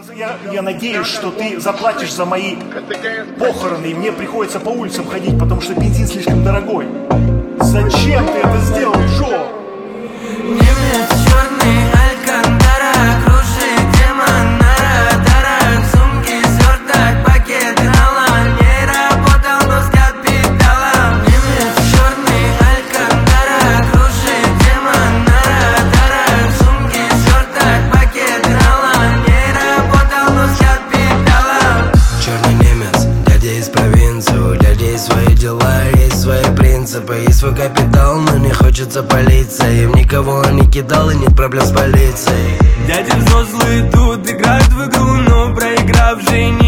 Я надеюсь, что ты заплатишь за мои похороны, и мне приходится по улицам ходить, потому что бензин слишком дорогой. Зачем ты это сделал, Джо? Немец черный, Алькантара, кружит демон на радарах, сумки свертать, пакеты налом, не работал, но взгляд педалом. Немец черный, Алькантара, кружит демон на радарах, сумки свертать, пакеты налом, не работал, но взгляд педалом. Черный немец, дядя из провинции, у дяди есть свои дела, есть свои принципы, есть свой капитал, но не хочется палиться. Им никого не кидал и нет проблем с полицией. Дяди взрослые тут играют в игру, но проигравшие не